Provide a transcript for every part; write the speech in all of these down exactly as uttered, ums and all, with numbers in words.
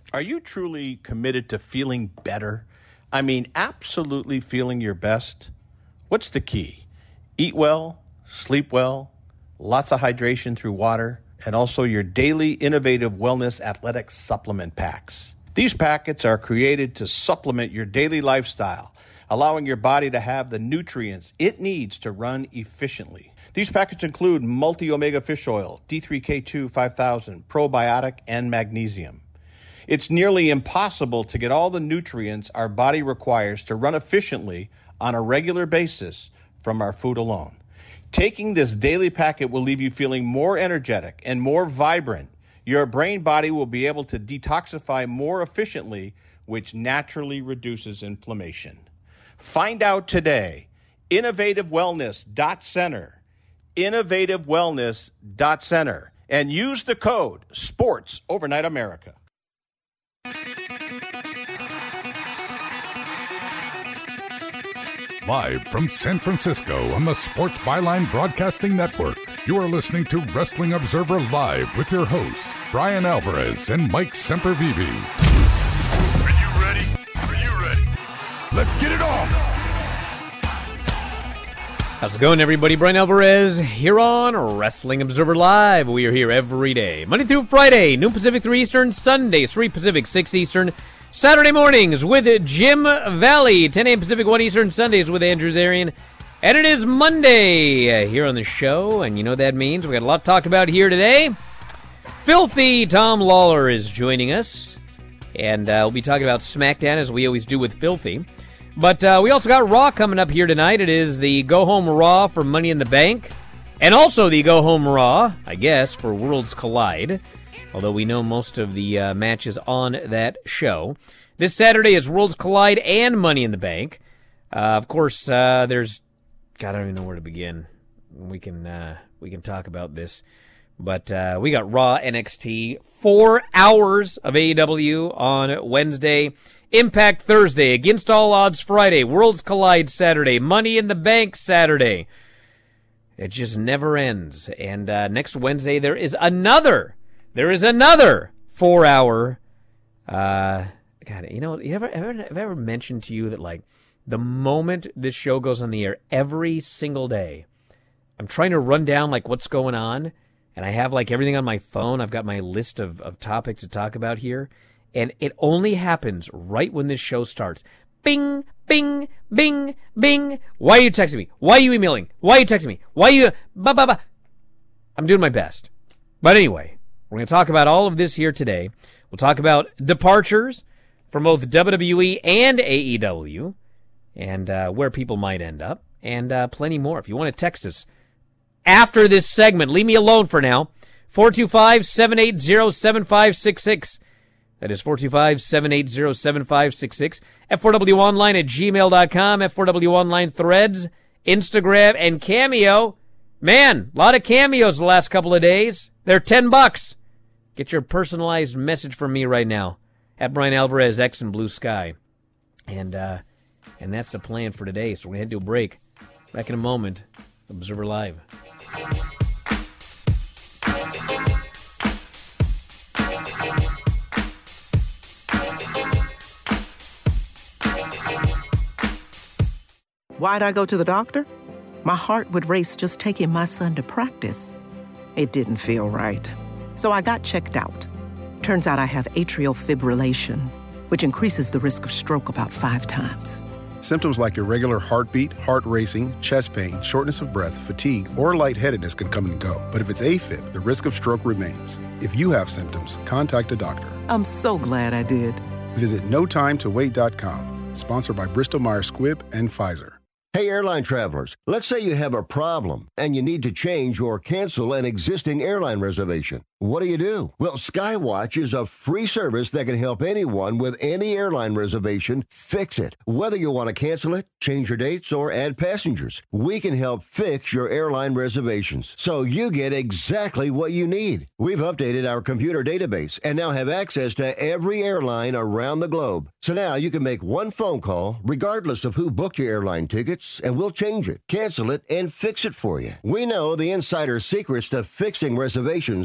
Are you truly committed to feeling better? I mean, absolutely feeling your best? What's the key? Eat well, sleep well, lots of hydration through water, and also your daily innovative wellness athletic supplement packs. These packets are created to supplement your daily lifestyle, allowing your body to have the nutrients it needs to run efficiently. These packets include multi-omega fish oil, D three K two five thousand, probiotic, and magnesium. It's nearly impossible to get all the nutrients our body requires to run efficiently on a regular basis from our food alone. Taking this daily packet will leave you feeling more energetic and more vibrant. Your brain body will be able to detoxify more efficiently, which naturally reduces inflammation. Find out today. innovative wellness dot center. innovative wellness dot center. And use the code SPORTS Overnight America. Live from San Francisco on the Sports Byline Broadcasting Network, you are listening to Wrestling Observer Live with your hosts, Brian Alvarez and Mike Sempervive. Are you ready? Are you ready? Let's get it on! How's it going, everybody? Brian Alvarez here on Wrestling Observer Live. We are here every day, Monday through Friday, noon Pacific, three Eastern, Sundays, three Pacific, six Eastern, Saturday mornings with Jim Valley, ten a.m. Pacific, one Eastern, Sundays with Andrew Zarian. And it is Monday here on the show, and you know what that means. We got a lot to talk about here today. Filthy Tom Lawler is joining us, and uh, we'll be talking about SmackDown as we always do with Filthy. But uh, we also got Raw coming up here tonight. It is the Go Home Raw for Money in the Bank, and also the Go Home Raw, I guess, for Worlds Collide, although we know most of the uh, matches on that show. This Saturday is Worlds Collide and Money in the Bank. Uh, of course, uh, there's... God, I don't even know where to begin. We can uh, we can talk about this. But uh, we got Raw, N X T, four hours of A E W on Wednesday, Impact Thursday, Against All Odds Friday, Worlds Collide Saturday, Money in the Bank Saturday. It just never ends. And uh, next Wednesday there is another... There is another four-hour, uh, God, you know, you ever, ever, have I ever mentioned to you that, like, the moment this show goes on the air, every single day, I'm trying to run down, like, what's going on, and I have, like, everything on my phone. I've got my list of, of topics to talk about here, and it only happens right when this show starts. Bing, bing, bing, bing. Why are you texting me? Why are you emailing? Why are you texting me? Why are you... Ba, ba, ba. I'm doing my best. But anyway... We're going to talk about all of this here today. We'll talk about departures from both W W E and A E W and uh, where people might end up and uh, plenty more. If you want to text us after this segment, leave me alone for now. four two five, seven eight zero, seven five six six. That is four two five, seven eight zero, seven five six six. F four W Online at gmail dot com. F four W Online Threads, Instagram, and Cameo. Man, a lot of cameos the last couple of days. They're ten bucks. Get your personalized message from me right now at Brian Alvarez X and Blue Sky. And uh, and that's the plan for today. So we're going to head to a break. Back in a moment. Observer Live. Why'd I go to the doctor? My heart would race just taking my son to practice. It didn't feel right. So I got checked out. Turns out I have atrial fibrillation, which increases the risk of stroke about five times. Symptoms like irregular heartbeat, heart racing, chest pain, shortness of breath, fatigue, or lightheadedness can come and go. But if it's AFib, the risk of stroke remains. If you have symptoms, contact a doctor. I'm so glad I did. Visit no time to wait dot com. Sponsored by Bristol Myers Squibb and Pfizer. Hey, airline travelers, let's say you have a problem and you need to change or cancel an existing airline reservation. What do you do? Well, Skywatch is a free service that can help anyone with any airline reservation fix it. Whether you want to cancel it, change your dates, or add passengers, we can help fix your airline reservations so you get exactly what you need. We've updated our computer database and now have access to every airline around the globe. So now you can make one phone call regardless of who booked your airline tickets, and we'll change it, cancel it, and fix it for you. We know the insider secrets to fixing reservations that the airline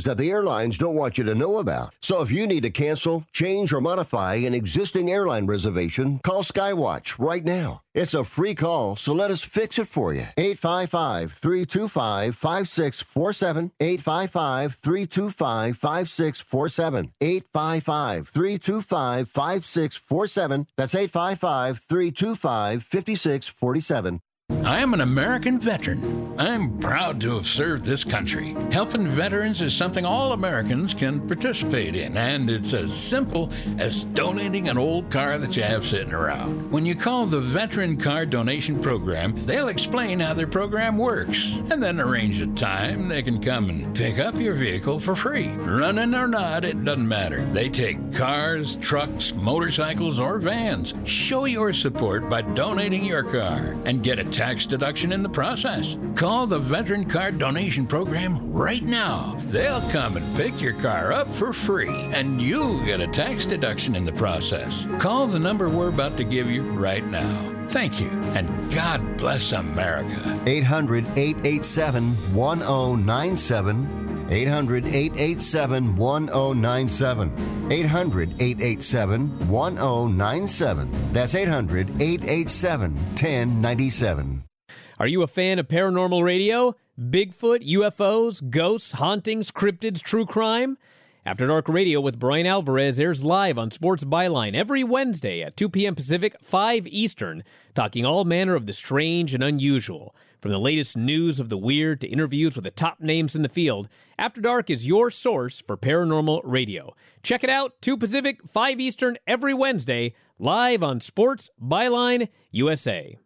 airlines don't want you to know about. So if you need to cancel, change, or modify an existing airline reservation, call Skywatch right now. It's a free call, so let us fix it for you. eight five five, three two five, five six four seven. eight five five, three two five, five six four seven. eight five five, three two five, five six four seven. That's eight five five, three two five, five six four seven. I am an American veteran. I'm proud to have served this country. Helping veterans is something all Americans can participate in, and it's as simple as donating an old car that you have sitting around. When you call the Veteran Car Donation Program, they'll explain how their program works, and then arrange a time they can come and pick up your vehicle for free. Running or not, it doesn't matter. They take cars, trucks, motorcycles, or vans. Show your support by donating your car and get a tax deduction in the process. Call the Veteran Car Donation Program right now. They'll come and pick your car up for free, and you'll get a tax deduction in the process. Call the number we're about to give you right now. Thank you, and God bless America. eight hundred, eight eight seven, one oh nine seven. eight hundred, eight eight seven, one oh nine seven. eight hundred, eight eight seven, one oh nine seven. That's eight hundred, eight eight seven, one oh nine seven. Are you a fan of paranormal radio? Bigfoot, U F Os, ghosts, hauntings, cryptids, true crime? After Dark Radio with Brian Alvarez airs live on Sports Byline every Wednesday at two p.m. Pacific, five Eastern, talking all manner of the strange and unusual. From the latest news of the weird to interviews with the top names in the field, After Dark is your source for paranormal radio. Check it out, two Pacific, five Eastern, every Wednesday, live on Sports Byline U S A.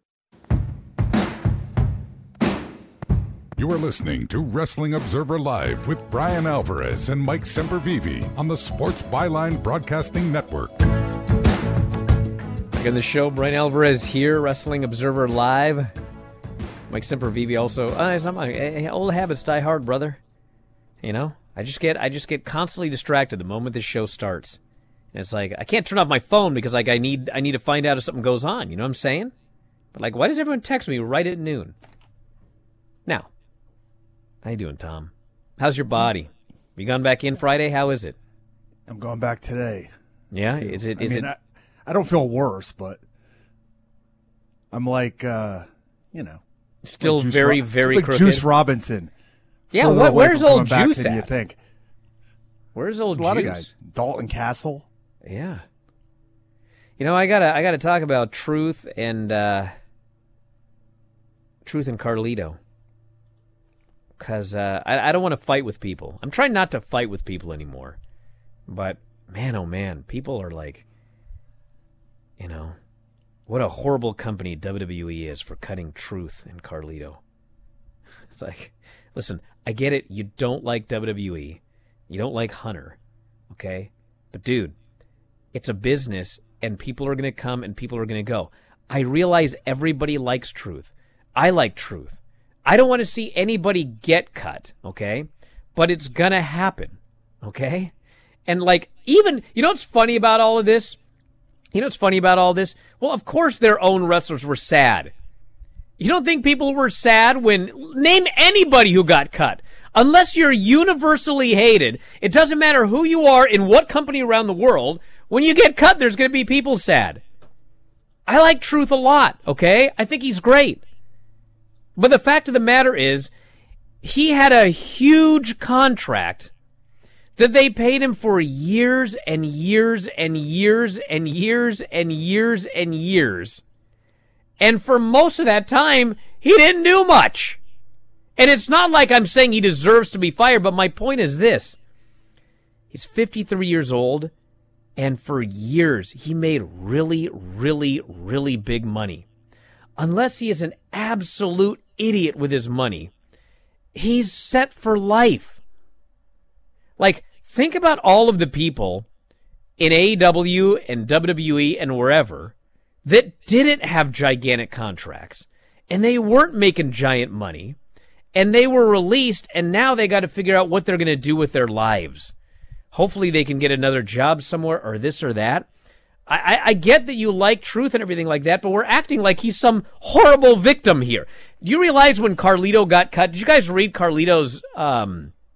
You are listening to Wrestling Observer Live with Brian Alvarez and Mike Sempervive on the Sports Byline Broadcasting Network. Back on the show, Brian Alvarez here, Wrestling Observer Live. Mike Sempervive also. Uh, it's not my old habits die hard, brother. You know, I just get I just get constantly distracted the moment this show starts. And it's like I can't turn off my phone because like I need I need to find out if something goes on. You know what I'm saying? But like, why does everyone text me right at noon? Now. How you doing, Tom? How's your body? You gone back in Friday? How is it? I'm going back today. Yeah? Too. Is it? I Is mean, it? I, I don't feel worse, but I'm like, uh, you know. Still like very, Ro- very like crooked? Juice Robinson. Yeah, Further what, away where's from old coming back Juice than you at? think. Where's old There's a lot Juice? of guys. Dalton Castle. Yeah. You know, I gotta I gotta talk about Truth and uh, Truth and Carlito. Because uh, I, I don't want to fight with people. I'm trying not to fight with people anymore. But, man, oh, man, people are like, you know, what a horrible company W W E is for cutting Truth and Carlito. It's like, listen, I get it. You don't like W W E. You don't like Hunter. Okay? But, dude, it's a business, and people are going to come and people are going to go. I realize everybody likes Truth. I like Truth. I don't want to see anybody get cut, okay? But it's going to happen, okay? And, like, even, you know what's funny about all of this? You know what's funny about all this? Well, of course their own wrestlers were sad. You don't think people were sad when, name anybody who got cut. Unless you're universally hated, it doesn't matter who you are in what company around the world, when you get cut, there's going to be people sad. I like Truth a lot, okay? I think he's great. But the fact of the matter is, he had a huge contract that they paid him for years and years and years and years and years and years. And for most of that time, he didn't do much. And it's not like I'm saying he deserves to be fired, but my point is this. He's fifty-three years old, and for years, he made really, really, really big money. Unless he is an absolute idiot with his money, he's set for life. Like, think about all of the people in A E W and W W E and wherever that didn't have gigantic contracts, and they weren't making giant money, and they were released, and now they got to figure out what they're going to do with their lives. Hopefully they can get another job somewhere or this or that. I, I get that you like Truth and everything like that, but we're acting like he's some horrible victim here. Do you realize when Carlito got cut? Did you guys read Carlito's um,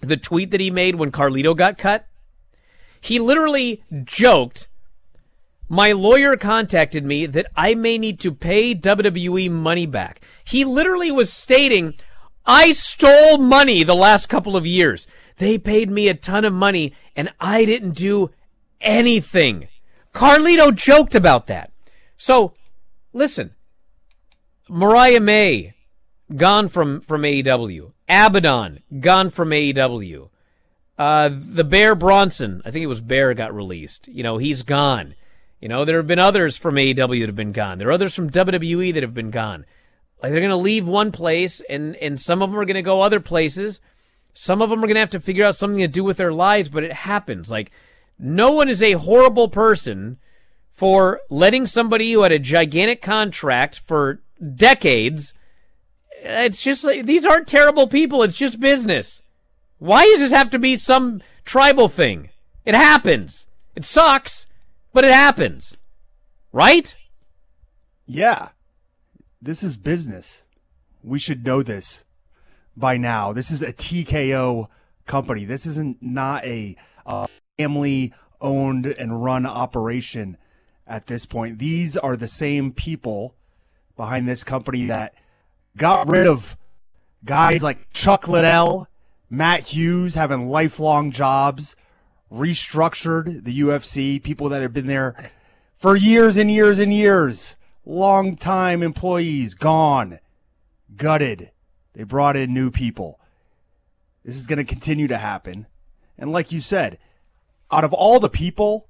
the tweet that he made when Carlito got cut? He literally joked, my lawyer contacted me that I may need to pay W W E money back. He literally was stating, I stole money the last couple of years. They paid me a ton of money, and I didn't do anything. Carlito joked about that. So, listen, Mariah May, gone from, from A E W. Abaddon, gone from A E W. Uh, the Bear Bronson, I think it was Bear got released. You know, he's gone. You know, there have been others from A E W that have been gone. There are others from W W E that have been gone. Like, they're going to leave one place, and, and some of them are going to go other places. Some of them are going to have to figure out something to do with their lives, but it happens. Like, no one is a horrible person for letting somebody who had a gigantic contract for decades. It's just like, these aren't terrible people. It's just business. Why does this have to be some tribal thing? It happens. It sucks, but it happens. Right? Yeah. This is business. We should know this by now. This is a T K O company. This isn't not a, a family-owned and run operation at this point. These are the same people behind this company that got rid of guys like Chuck Liddell, Matt Hughes having lifelong jobs, restructured the U F C, people that have been there for years and years and years. Long-time employees gone, gutted. They brought in new people. This is going to continue to happen. And like you said, out of all the people,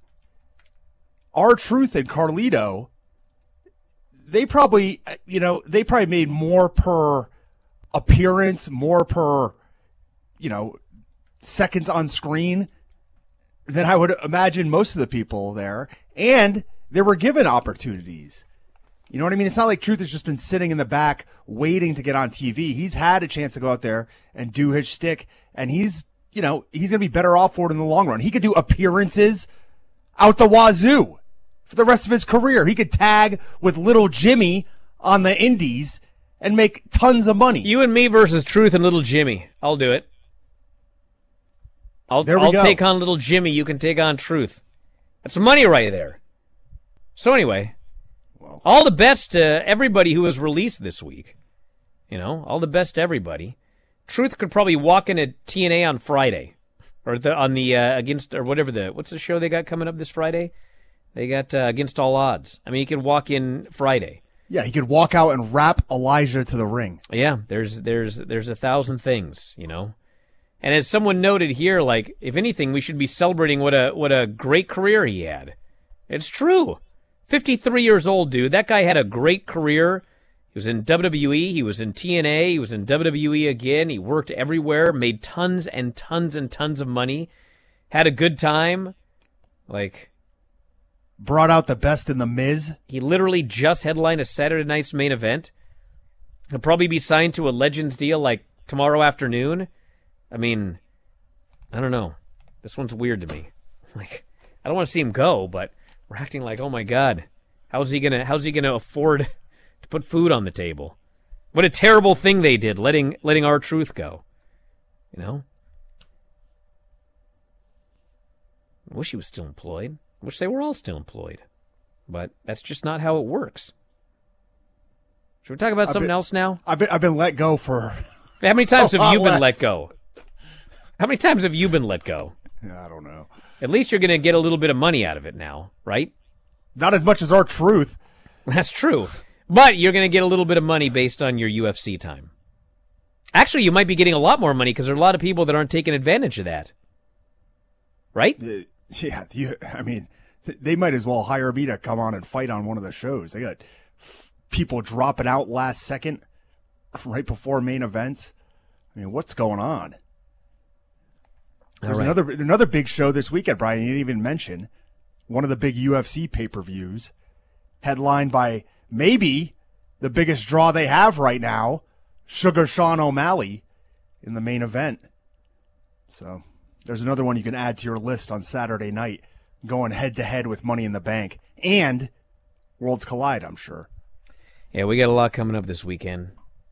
R-Truth and Carlito, they probably, you know, they probably made more per appearance, more per, you know, seconds on screen than I would imagine most of the people there. And they were given opportunities. You know what I mean? It's not like Truth has just been sitting in the back waiting to get on T V. He's had a chance to go out there and do his shtick, and he's, you know, he's going to be better off for it in the long run. He could do appearances out the wazoo for the rest of his career. He could tag with Little Jimmy on the indies and make tons of money. You and me versus Truth and Little Jimmy. I'll do it. I'll, there we I'll go. take on Little Jimmy. You can take on Truth. That's money right there. So anyway, well, all the best to everybody who was released this week. You know, all the best to everybody. Truth could probably walk into T N A on Friday, or the, on the uh, against or whatever the what's the show they got coming up this Friday? They got uh, Against All Odds. I mean, he could walk in Friday. Yeah, he could walk out and wrap Elijah to the ring. Yeah, there's there's there's a thousand things, you know. And as someone noted here, like, if anything, we should be celebrating what a what a great career he had. It's true. fifty-three years old, dude. That guy had a great career. He was in W W E. He was in T N A. He was in W W E again. He worked everywhere, made tons and tons and tons of money, had a good time. Like, brought out the best in the Miz. He literally just headlined a Saturday night's main event. He'll probably be signed to a Legends deal like tomorrow afternoon. I mean, I don't know. This one's weird to me. Like, I don't want to see him go, but we're acting like, oh my God, how's he gonna how's he gonna afford to put food on the table? What a terrible thing they did, letting letting R-Truth go. You know? I wish he was still employed. I wish they were all still employed. But that's just not how it works. Should we talk about I've something been, else now? I've been I've been let go for How many times have you been less. let go? How many times have you been let go? I don't know. At least you're going to get a little bit of money out of it now, right? Not as much as R-Truth. That's true. But you're going to get a little bit of money based on your U F C time. Actually, you might be getting a lot more money because there are a lot of people that aren't taking advantage of that. Right? Uh, yeah, you, I mean, th- they might as well hire me to come on and fight on one of the shows. They got f- people dropping out last second, right before main events. I mean, what's going on? There's right. another another big show this weekend, Brian. You didn't even mention one of the big U F C pay-per-views, headlined by maybe the biggest draw they have right now, Sugar Sean O'Malley, in the main event. So there's another one you can add to your list on Saturday night, going head-to-head with Money in the Bank and Worlds Collide, I'm sure. Yeah, we got a lot coming up this weekend.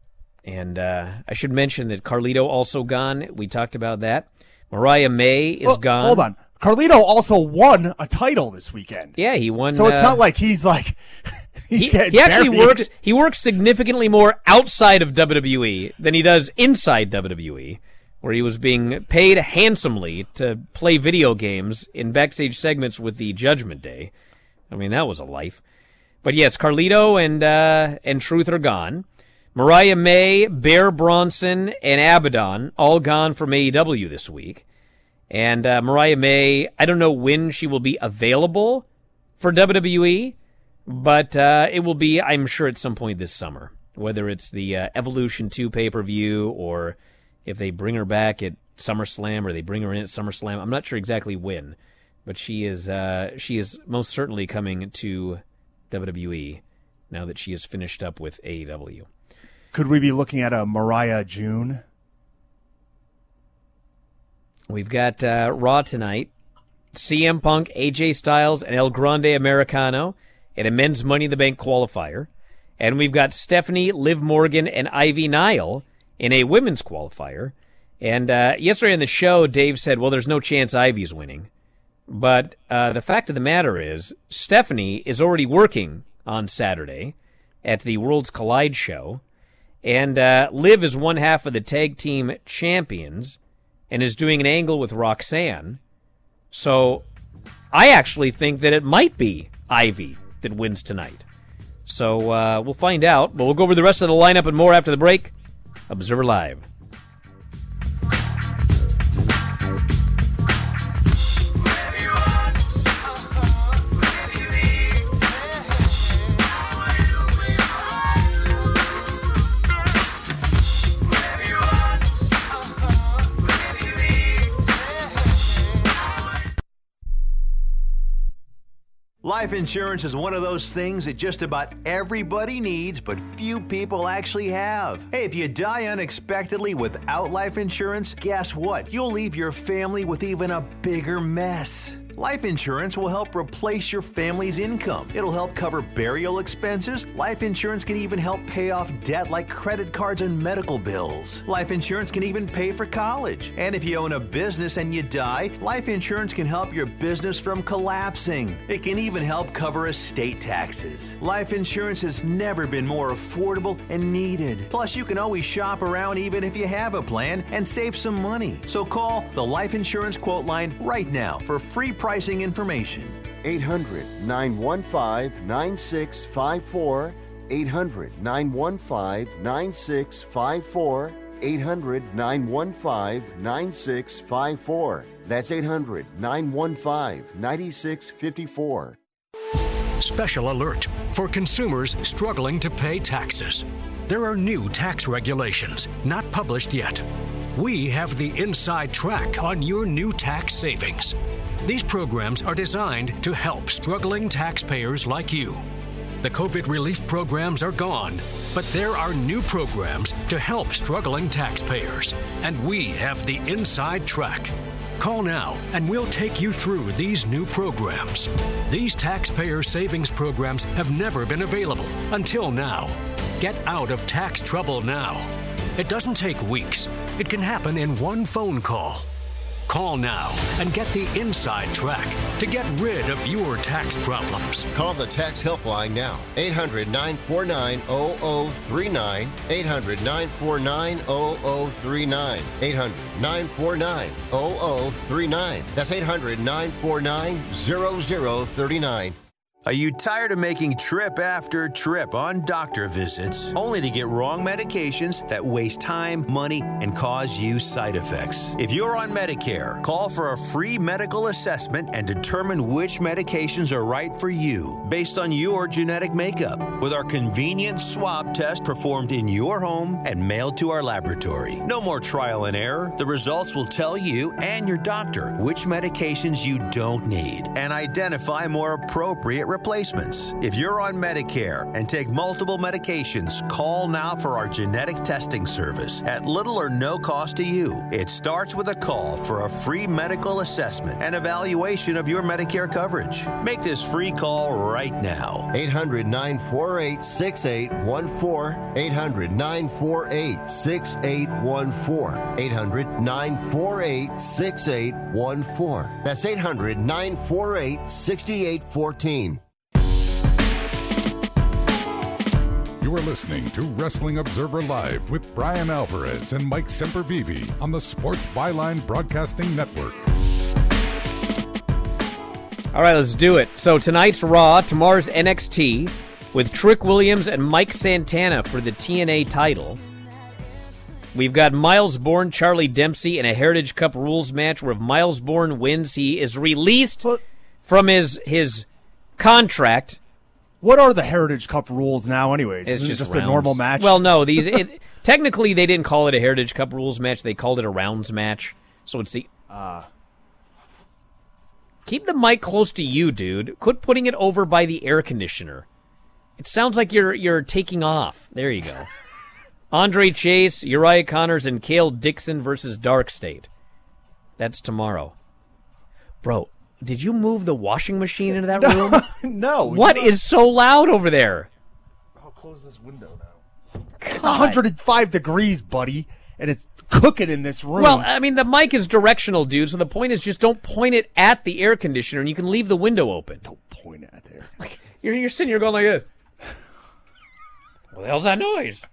And uh, I should mention that Carlito also gone. We talked about that. Mariah May is well, gone. Hold on. Carlito also won a title this weekend. Yeah, he won. So it's uh, not like he's like he's he, getting he actually buried. works. He works significantly more outside of W W E than he does inside W W E, where he was being paid handsomely to play video games in backstage segments with the Judgment Day. I mean, that was a life. But yes, Carlito and uh, and Truth are gone. Mariah May, Bear Bronson, and Abaddon all gone from A E W this week. And uh, Mariah May, I don't know when she will be available for W W E, but uh, it will be, I'm sure, at some point this summer. Whether it's the uh, Evolution two pay-per-view or if they bring her back at SummerSlam or they bring her in at SummerSlam. I'm not sure exactly when, but she is uh, she is most certainly coming to W W E now that she is finished up with A E W. Could we be looking at a Mariah June? We've got uh, Raw tonight. C M Punk, A J Styles, and El Grande Americano in a men's Money in the Bank qualifier. And we've got Stephanie, Liv Morgan, and Ivy Nile in a women's qualifier. And uh, yesterday on the show, Dave said, well, there's no chance Ivy's winning. But uh, the fact of the matter is, Stephanie is already working on Saturday at the Worlds Collide show. And uh, Liv is one half of the tag team champions and is doing an angle with Roxanne. So I actually think that it might be Ivy that wins tonight. So uh, we'll find out. But we'll go over the rest of the lineup and more after the break. Observer Live. Life insurance is one of those things that just about everybody needs, but few people actually have. Hey, if you die unexpectedly without life insurance, guess what? You'll leave your family with even a bigger mess. Life insurance will help replace your family's income. It'll help cover burial expenses. Life insurance can even help pay off debt like credit cards and medical bills. Life insurance can even pay for college. And if you own a business and you die, life insurance can help your business from collapsing. It can even help cover estate taxes. Life insurance has never been more affordable and needed. Plus, you can always shop around even if you have a plan and save some money. So call the Life Insurance Quote Line right now for free pricing information. eight hundred, nine one five, nine six five four. eight hundred, nine one five, nine six five four. eight hundred, nine one five, nine six five four. That's eight hundred, nine one five, nine six five four. Special alert for consumers struggling to pay taxes. There are new tax regulations not published yet. We have the inside track on your new tax savings. These programs are designed to help struggling taxpayers like you. The COVID relief programs are gone, but there are new programs to help struggling taxpayers, and we have the inside track. Call now and we'll take you through these new programs. These taxpayer savings programs have never been available until now. Get out of tax trouble now. It doesn't take weeks. It can happen in one phone call. Call now and get the inside track to get rid of your tax problems. Call the tax helpline now. eight hundred, nine four nine, zero zero three nine. eight hundred, nine four nine, zero zero three nine. eight hundred, nine four nine, zero zero three nine. That's eight hundred, nine four nine, zero zero three nine. Are you tired of making trip after trip on doctor visits only to get wrong medications that waste time, money, and cause you side effects? If you're on Medicare, call for a free medical assessment and determine which medications are right for you based on your genetic makeup with our convenient swab test performed in your home and mailed to our laboratory. No more trial and error. The results will tell you and your doctor which medications you don't need and identify more appropriate replacements. If you're on Medicare and take multiple medications, call now for our genetic testing service at little or no cost to you. It starts with a call for a free medical assessment and evaluation of your Medicare coverage. Make this free call right now. eight hundred, nine four eight, six eight one four. eight hundred, nine four eight, six eight one four. eight hundred, nine four eight, six eight one four. That's eight hundred, nine four eight, six eight one four. You are listening to Wrestling Observer Live with Brian Alvarez and Mike Sempervive on the Sports Byline Broadcasting Network. All right, let's do it. So tonight's Raw, tomorrow's N X T, with Trick Williams and Mike Santana for the T N A title. We've got Miles Bourne, Charlie Dempsey in a Heritage Cup rules match where if Miles Bourne wins, he is released from his his contract. What are the Heritage Cup rules now anyways? It's Isn't just, it just rounds. a normal match? Well, no, these it, technically they didn't call it a Heritage Cup rules match. They called it a rounds match. So it's the uh Keep the mic close to you, dude. Quit putting it over by the air conditioner. It sounds like you're you're taking off. There you go. Andre Chase, Uriah Connors, and Cale Dixon versus Dark State. That's tomorrow. Bro, did you move the washing machine into that no, room? no. What is so loud over there? I'll close this window now. God. It's one hundred five degrees, buddy, and it's cooking in this room. Well, I mean, the mic is directional, dude, so the point is just don't point it at the air conditioner, and you can leave the window open. Don't point it at there. Like, you're, you're sitting here going like this. What the hell's that noise?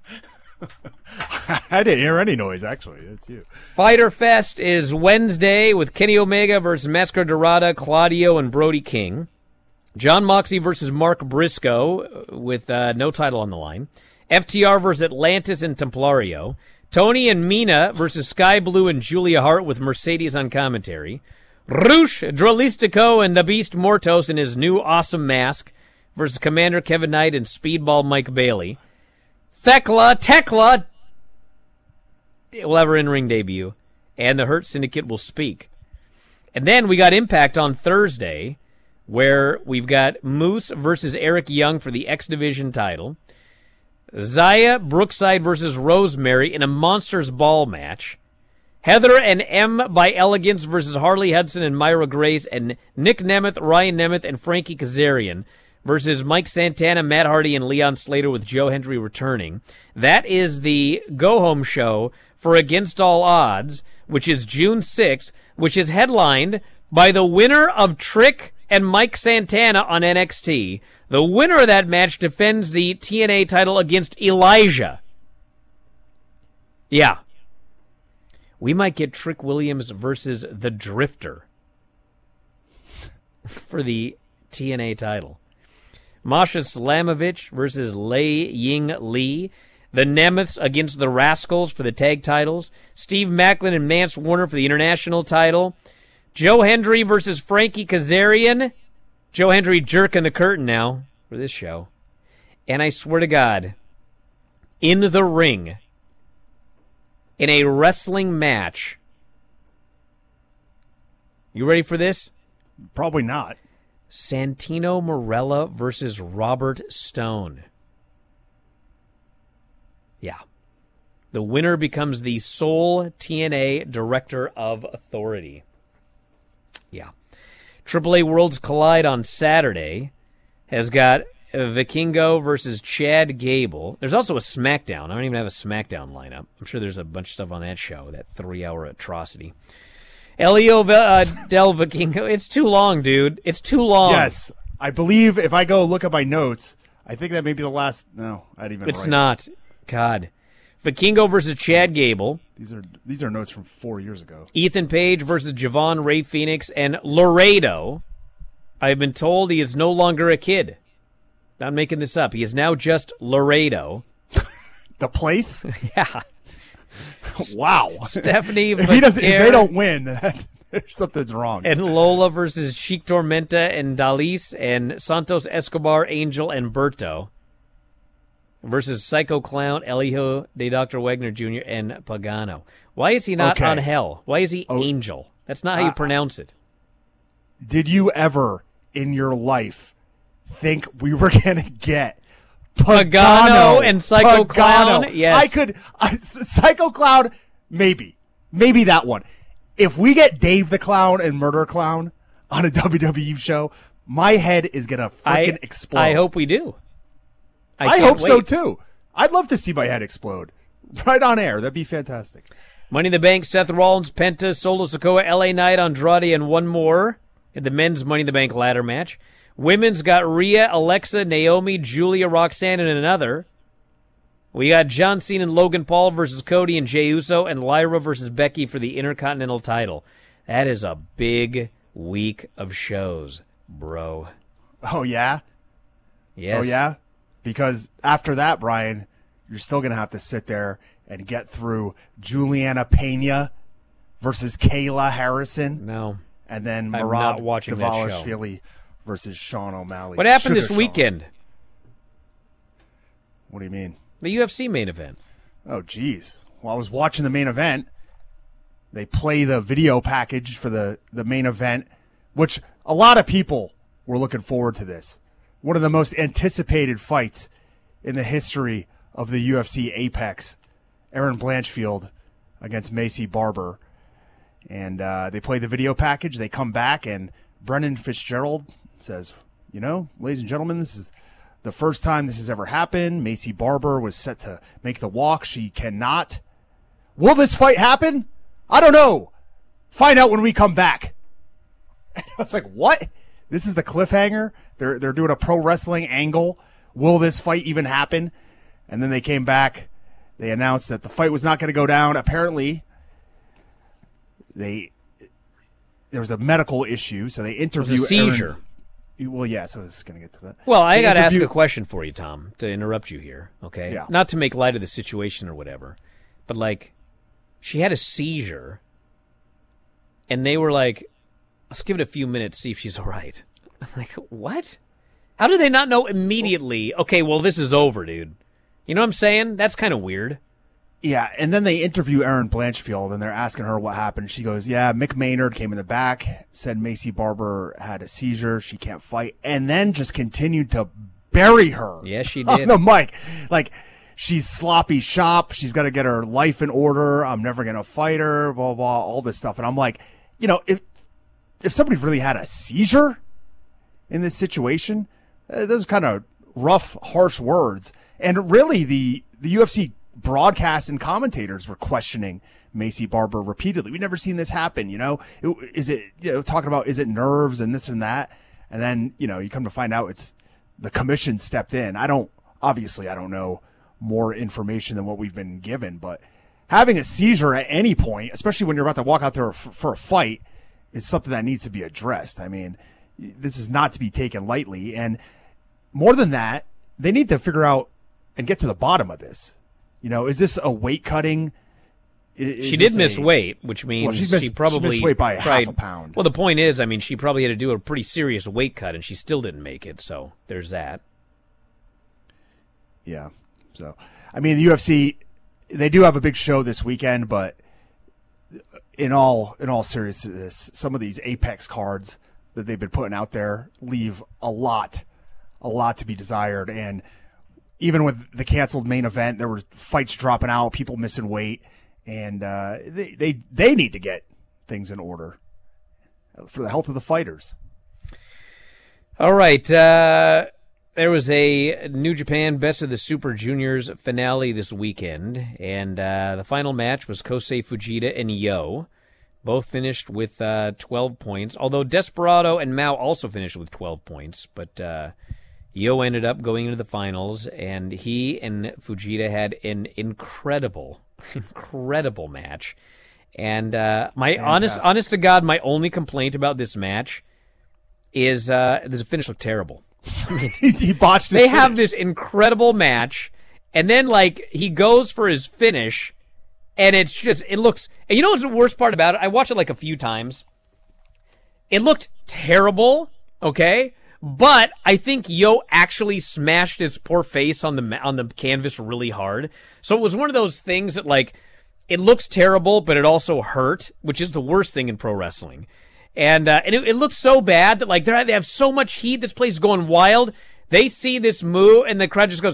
I didn't hear any noise, actually. That's you. Fighter Fest is Wednesday with Kenny Omega versus Mascara Dorada, Claudio, and Brody King. John Moxley versus Mark Briscoe with uh, no title on the line. F T R versus Atlantis and Templario. Tony and Mina versus Sky Blue and Julia Hart with Mercedes on commentary. Rush, Dralistico, and the Beast Mortos in his new awesome mask versus Commander Kevin Knight and Speedball Mike Bailey. Thekla, Tekla will have her in-ring debut, and the Hurt Syndicate will speak. And then we got Impact on Thursday, where we've got Moose versus Eric Young for the X Division title. Zaya Brookside versus Rosemary in a Monsters Ball match. Heather and M by Elegance versus Harley Hudson and Myra Grace, and Nick Nemeth, Ryan Nemeth, and Frankie Kazarian versus Mike Santana, Matt Hardy, and Leon Slater with Joe Hendry returning. That is the go-home show for Against All Odds, which is June sixth, which is headlined by the winner of Trick and Mike Santana on N X T. The winner of that match defends the T N A title against Elijah. Yeah. We might get Trick Williams versus The Drifter for the T N A title. Masha Slamovich versus Lei Ying Lee. The Nemeths against the Rascals for the tag titles. Steve Macklin and Mance Warner for the international title. Joe Hendry versus Frankie Kazarian. Joe Hendry jerking the curtain now for this show. And I swear to God, in the ring, in a wrestling match. You ready for this? Probably not. Santino Marella versus Robert Stone. Yeah. The winner becomes the sole T N A Director of Authority. Yeah. Triple A Worlds Collide on Saturday has got Vikingo versus Chad Gable. There's also a SmackDown. I don't even have a SmackDown lineup. I'm sure there's a bunch of stuff on that show, that three-hour atrocity. Elio uh, Del Vikingo. It's too long, dude. It's too long. Yes. I believe if I go look at my notes, I think that may be the last. No, I didn't even It's write not. It. God. Vikingo versus Chad Gable. These are these are notes from four years ago. Ethan Page versus Javon Ray Phoenix and Laredo. I've been told he is no longer a kid. Not making this up. He is now just Laredo. The place? Yeah. Wow. Stephanie if, he doesn't, if they don't win, something's wrong. And Lola versus Chic Tormenta and Dalis and Santos Escobar, Angel, and Berto. Versus Psycho Clown, Elijo de Doctor Wagner Junior, and Pagano. Why is he not okay. on Hell? Why is he oh, Angel? That's not how you uh, pronounce it. Did you ever in your life think we were going to get Pagano, Pagano and Psycho Clown? Yes. I could, I, Psycho Clown, maybe. Maybe that one. If we get Dave the Clown and Murder Clown on a W W E show, my head is going to freaking I, explode. I hope we do. I, I hope wait. so, too. I'd love to see my head explode. Right on air. That'd be fantastic. Money in the Bank, Seth Rollins, Penta, Solo Sikoa, L A Knight, Andrade, and one more in the men's Money in the Bank ladder match. Women's got Rhea, Alexa, Naomi, Julia, Roxanne, and another. We got John Cena and Logan Paul versus Cody and Jey Uso, and Lyra versus Becky for the Intercontinental title. That is a big week of shows, bro. Oh, yeah? Yes. Oh, yeah? Because after that, Brian, you're still going to have to sit there and get through Juliana Pena versus Kayla Harrison. No. And then I'm Marab not watching that show. Davalishvili versus Sean O'Malley. What happened Sugar this Sean. weekend? What do you mean? The U F C main event. Oh, geez. Well, I was watching the main event. They play the video package for the, the main event, which a lot of people were looking forward to this. One of the most anticipated fights in the history of the U F C Apex. Erin Blanchfield against Macy Barber. And uh, they play the video package. They come back, and Brendan Fitzgerald says, you know, ladies and gentlemen, this is the first time this has ever happened. Macy Barber was set to make the walk. She cannot. Will this fight happen? I don't know. Find out when we come back. And I was like, what? This is the cliffhanger? They're they're doing a pro wrestling angle. Will this fight even happen? And then they came back. They announced that the fight was not going to go down. Apparently, they there was a medical issue, so they interviewed It was a seizure. Erin. Well, yeah, so I was going to get to that. Well, I They got to ask interview- a question for you, Tom, to interrupt you here, okay? Yeah. Not to make light of the situation or whatever, but, like, she had a seizure, and they were like, let's give it a few minutes, see if she's all right. I'm like, what? How do they not know immediately, okay, well, this is over, dude? You know what I'm saying? That's kind of weird. Yeah, and then they interview Erin Blanchfield, and they're asking her what happened. She goes, yeah, Mick Maynard came in the back, said Macy Barber had a seizure, she can't fight, and then just continued to bury her. Yes, she On did. the mic. Like, she's sloppy shop, she's got to get her life in order, I'm never going to fight her, blah, blah, all this stuff. And I'm like, you know, if if somebody really had a seizure in this situation, uh, those are kind of rough, harsh words. And really, the, the U F C broadcast and commentators were questioning Macy Barber repeatedly. We've never seen this happen, you know? It- Is it, you know, talking about, is it nerves and this and that? And then, you know, you come to find out it's the commission stepped in. I don't, obviously, I don't know more information than what we've been given, but having a seizure at any point, especially when you're about to walk out there for, for a fight, is something that needs to be addressed. I mean, this is not to be taken lightly. And more than that, they need to figure out and get to the bottom of this. You know, is this a weight cutting? Is She this did miss a- weight, which means Well, she missed- she she probably missed weight by a half tried- a pound. Well, the point is, I mean, she probably had to do a pretty serious weight cut, and she still didn't make it. So there's that. Yeah. So, I mean, the U F C, they do have a big show this weekend, but in all in all seriousness, some of these Apex cards that they've been putting out there leave a lot, a lot to be desired. And even with the canceled main event, there were fights dropping out, people missing weight, and uh, they, they they need to get things in order for the health of the fighters. All right. Uh, there was a New Japan Best of the Super Juniors finale this weekend, and uh, the final match was Kosei Fujita and Yo. Both finished with uh, twelve points, although Desperado and Mao also finished with twelve points, but uh, Yo ended up going into the finals, and he and Fujita had an incredible, incredible match. And uh, my honest, Fantastic. honest to God, my only complaint about this match is uh, the finish looked terrible. I mean, he botched his They have finish. this incredible match, and then like he goes for his finish, and it's just it looks. And you know what's the worst part about it? I watched it like a few times. It looked terrible, okay, but I think Yo actually smashed his poor face on the ma- on the canvas really hard. So it was one of those things that like it looks terrible, but it also hurt, which is the worst thing in pro wrestling. And uh, and it, it looks so bad that like they they have so much heat. This place is going wild. They see this move, and the crowd just goes,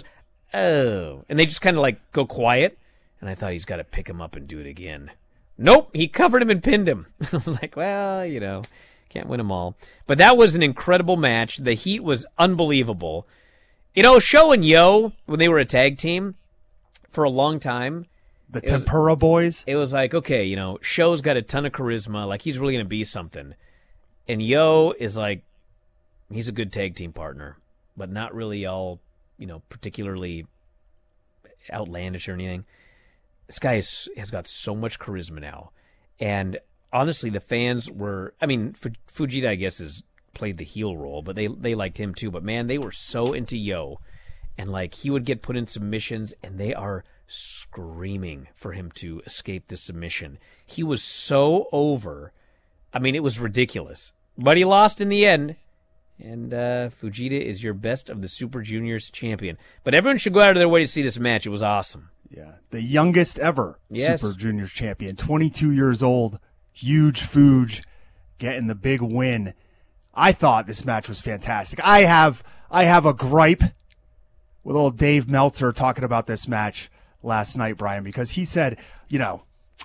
oh. And they just kind of like go quiet. And I thought he's got to pick him up and do it again. Nope, he covered him and pinned him. I was like, well, you know, can't win them all. But that was an incredible match. The heat was unbelievable. You know, Show and Yo, when they were a tag team for a long time. The Tempura was, Boys? It was like, okay, you know, Show's got a ton of charisma. Like, he's really going to be something. And Yo is like, he's a good tag team partner, but not really all, you know, particularly outlandish or anything. This guy is, has got so much charisma now. And honestly, the fans were, I mean, Fujita, I guess, has played the heel role, but they, they liked him too. But man, they were so into Yo. And like, he would get put in submissions, and they are screaming for him to escape the submission. He was so over. I mean, it was ridiculous. But he lost in the end. And uh, Fujita is your best of the Super Juniors champion. But everyone should go out of their way to see this match. It was awesome. Yeah, the youngest ever yes. Super Juniors champion, twenty-two years old, huge Fuj, getting the big win. I thought this match was fantastic. I have I have a gripe with old Dave Meltzer talking about this match last night, Brian, because he said, you know,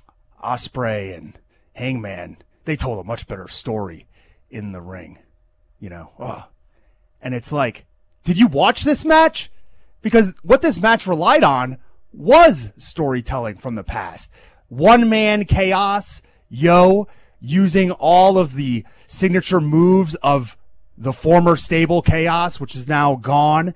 Ospreay and Hangman, they told a much better story in the ring, you know. Oh. And it's like, did you watch this match? Because what this match relied on was storytelling from the past. One-man chaos, Yo, using all of the signature moves of the former stable Chaos, which is now gone.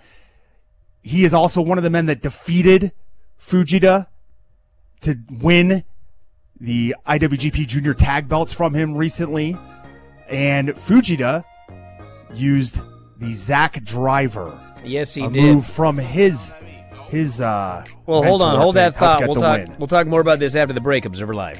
He is also one of the men that defeated Fujita to win the I W G P Junior Tag Belts from him recently. And Fujita used the Zack Driver. Yes, he a did. Move from his his uh Well, hold on, hold that thought. We'll talk win. we'll talk more about this after the break. Observer Live.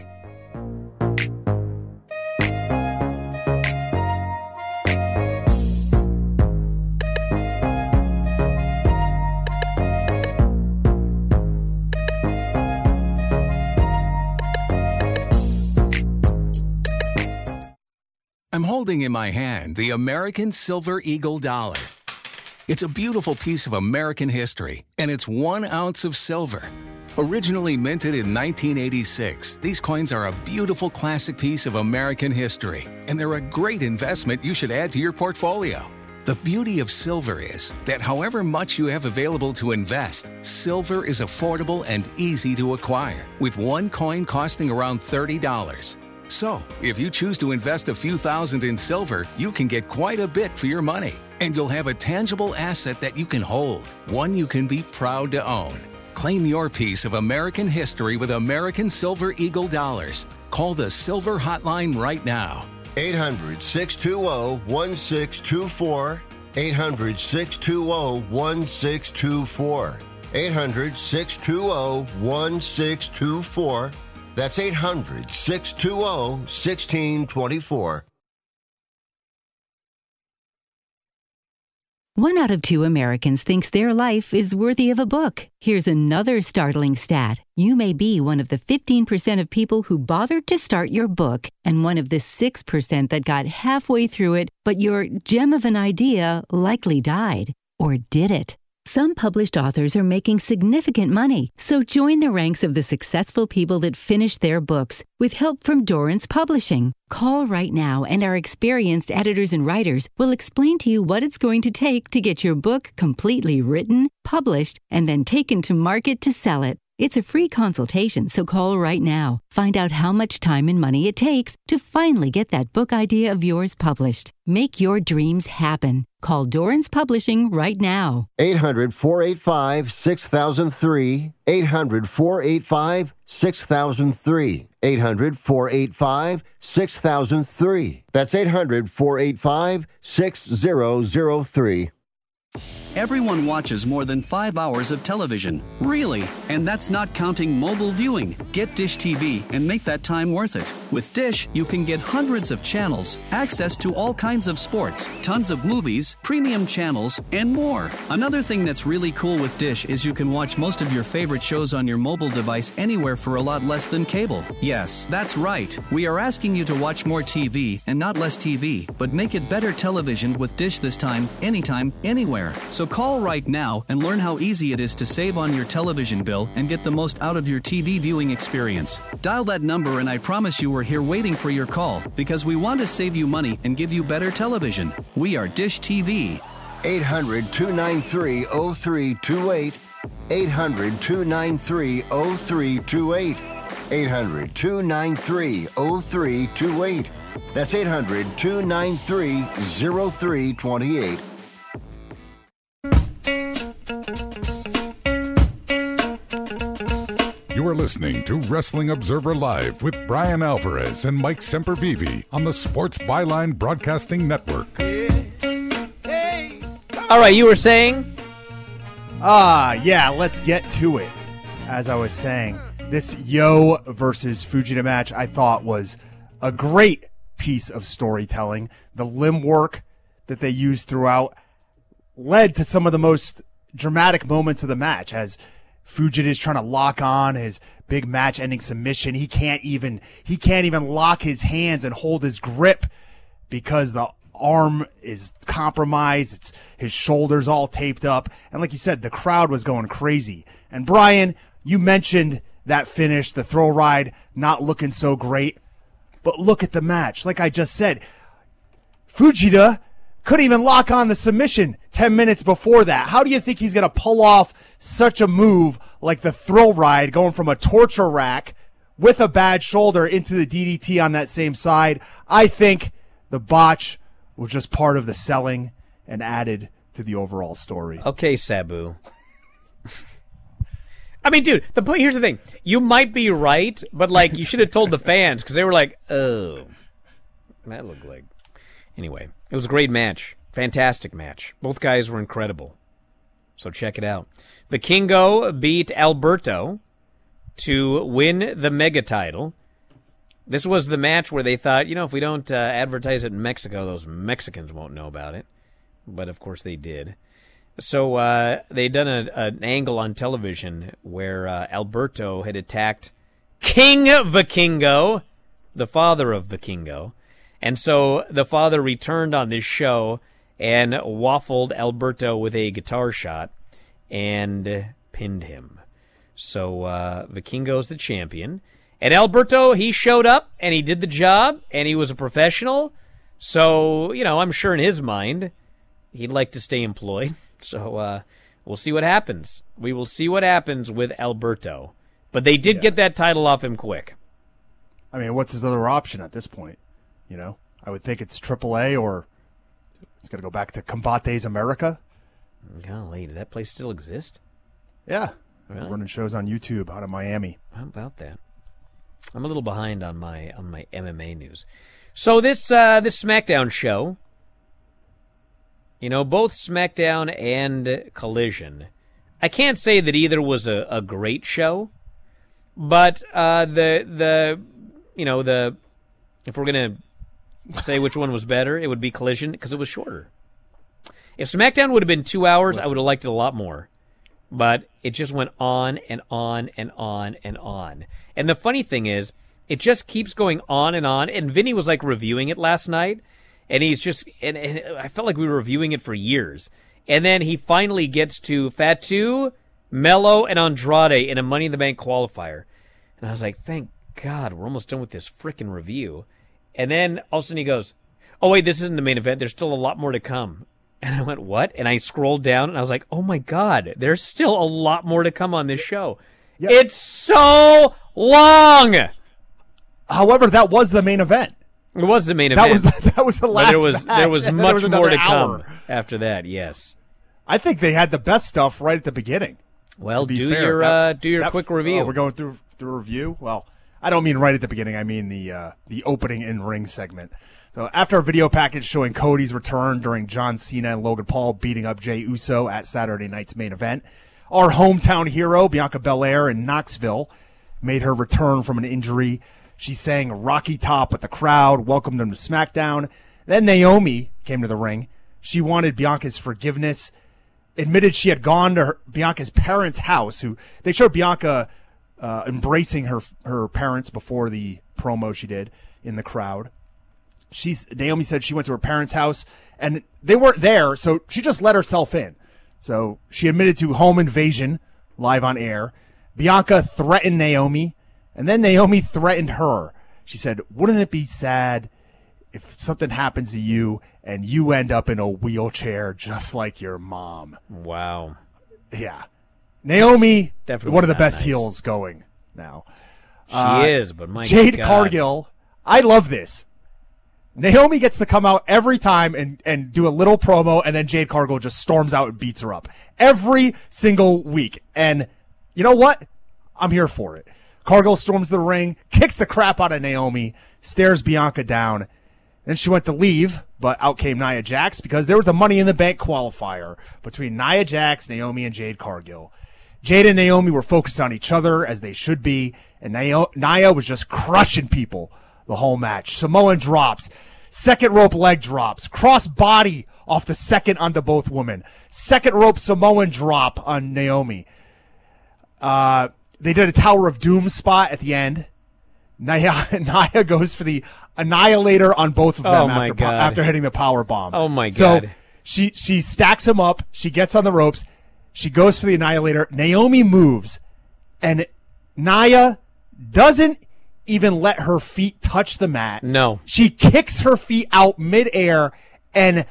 I'm holding in my hand the American Silver Eagle dollar. It's a beautiful piece of American history, and it's one ounce of silver. Originally minted in nineteen eighty-six, these coins are a beautiful classic piece of American history, and they're a great investment you should add to your portfolio. The beauty of silver is that however much you have available to invest, silver is affordable and easy to acquire, with one coin costing around thirty dollars. So, if you choose to invest a few thousand in silver, you can get quite a bit for your money. And you'll have a tangible asset that you can hold, one you can be proud to own. Claim your piece of American history with American Silver Eagle dollars. Call the Silver Hotline right now. eight hundred, six two zero, one six two four. eight hundred, six two zero, one six two four. eight hundred, six two zero, one six two four. That's eight hundred, six two zero, one six two four. One out of two Americans thinks their life is worthy of a book. Here's another startling stat. You may be one of the fifteen percent of people who bothered to start your book and one of the six percent that got halfway through it, but your gem of an idea likely died. Or did it? Some published authors are making significant money, so join the ranks of the successful people that finish their books with help from Dorrance Publishing. Call right now and our experienced editors and writers will explain to you what it's going to take to get your book completely written, published, and then taken to market to sell it. It's a free consultation, so call right now. Find out how much time and money it takes to finally get that book idea of yours published. Make your dreams happen. Call Dorrance Publishing right now. eight hundred, four eight five, six thousand three. eight hundred, four eight five, six thousand three. eight hundred, four eight five, six thousand three. That's eight hundred, four eight five, six thousand three. Everyone watches more than five hours of television. Really? And that's not counting mobile viewing. Get Dish T V and make that time worth it. With Dish, you can get hundreds of channels, access to all kinds of sports, tons of movies, premium channels, and more. Another thing that's really cool with Dish is you can watch most of your favorite shows on your mobile device anywhere for a lot less than cable. Yes, that's right. We are asking you to watch more T V and not less T V, but make it better television with Dish this time, anytime, anywhere. So call right now and learn how easy it is to save on your television bill and get the most out of your T V viewing experience. Dial that number and I promise you we're here waiting for your call because we want to save you money and give you better television. We are Dish T V. eight hundred, two nine three, oh three two eight. eight hundred, two nine three, oh three two eight. eight hundred, two nine three, oh three two eight. That's eight hundred, two nine three, oh three two eight. You are listening to Wrestling Observer Live with Brian Alvarez and Mike Sempervive on the Sports Byline Broadcasting Network. All right, you were saying? Ah, yeah, let's get to it. As I was saying, this Yo versus Fujita match I thought was a great piece of storytelling. The limb work that they used throughout led to some of the most dramatic moments of the match as Fujita is trying to lock on his big match-ending submission. He can't even he can't even lock his hands and hold his grip because the arm is compromised. It's his shoulders all taped up. And like you said, the crowd was going crazy. And Brian, you mentioned that finish, the throw ride, not looking so great. But look at the match. Like I just said, Fujita couldn't even lock on the submission ten minutes before that. How do you think he's going to pull off such a move like the thrill ride, going from a torture rack with a bad shoulder into the D D T on that same side? I think the botch was just part of the selling and added to the overall story. Okay, Sabu. I mean, dude, the point, here's the thing. You might be right, but, like, you should have told the fans because they were like, oh, that looked like... Anyway, it was a great match. Fantastic match. Both guys were incredible. So check it out. Vikingo beat Alberto to win the mega title. This was the match where they thought, you know, if we don't uh, advertise it in Mexico, those Mexicans won't know about it. But, of course, they did. So uh, they'd done a, an angle on television where uh, Alberto had attacked King Vikingo, the father of Vikingo. And so the father returned on this show and waffled Alberto with a guitar shot and pinned him. So uh, Vikingo's the champion. And Alberto, he showed up and he did the job and he was a professional. So, you know, I'm sure in his mind he'd like to stay employed. So uh, we'll see what happens. We will see what happens with Alberto. But they did yeah. get that title off him quick. I mean, what's his other option at this point? You know, I would think it's triple A or it's going to go back to Combates America. Golly, does that place still exist? Yeah. Really? Running shows on YouTube out of Miami. How about that? I'm a little behind on my on my M M A news. So this uh, this SmackDown show, you know, both SmackDown and Collision, I can't say that either was a, a great show, but uh, the the you know the if we're gonna say which one was better, it would be Collision because it was shorter. If SmackDown would have been two hours, Listen. I would have liked it a lot more. But it just went on and on and on and on. And the funny thing is, it just keeps going on and on. And Vinny was like reviewing it last night, and he's just, and, and I felt like we were reviewing it for years. And then he finally gets to Fatu, Mello, and Andrade in a Money in the Bank qualifier. And I was like, thank God, we're almost done with this frickin' review. And then all of a sudden he goes, oh, wait, this isn't the main event. There's still a lot more to come. And I went, what? And I scrolled down, and I was like, oh, my God, there's still a lot more to come on this show. Yep. It's so long! However, that was the main event. It was the main that event. Was the, that was the last but there was, match. There was much there was more to hour. come after that, yes. I think they had the best stuff right at the beginning. Well, do fair. your uh, do your that, quick review. Oh, we're going through through review? Well, I don't mean right at the beginning. I mean the uh, the opening in-ring segment. So after a video package showing Cody's return during John Cena and Logan Paul beating up Jey Uso at Saturday night's main event, our hometown hero, Bianca Belair in Knoxville, made her return from an injury. She sang Rocky Top with the crowd, welcomed them to SmackDown. Then Naomi came to the ring. She wanted Bianca's forgiveness, admitted she had gone to her, Bianca's parents' house, who they showed Bianca uh, embracing her her parents before the promo she did in the crowd. She's Naomi said she went to her parents' house, and they weren't there, so she just let herself in. So she admitted to home invasion live on air. Bianca threatened Naomi, and then Naomi threatened her. She said, wouldn't it be sad if something happens to you and you end up in a wheelchair just like your mom? Wow. Yeah. Naomi, definitely one of the not best nice. heels going now. She Uh, is, but my Jade God. Cargill, I love this. Naomi gets to come out every time and, and do a little promo, and then Jade Cargill just storms out and beats her up every single week. And you know what? I'm here for it. Cargill storms the ring, kicks the crap out of Naomi, stares Bianca down. Then she went to leave, but out came Nia Jax because there was a Money in the Bank qualifier between Nia Jax, Naomi, and Jade Cargill. Jade and Naomi were focused on each other, as they should be, and Nia, Nia was just crushing people the whole match. Samoan drops, second rope leg drops, cross body off the second onto both women, second rope Samoan drop on Naomi. Uh, they did a Tower of Doom spot at the end. Nia, Nia goes for the Annihilator on both of them Oh, my after, God. after hitting the power bomb. Oh, my So God. she she stacks him up. She gets on the ropes. She goes for the Annihilator. Naomi moves, and Nia doesn't even let her feet touch the mat. No. She kicks her feet out midair and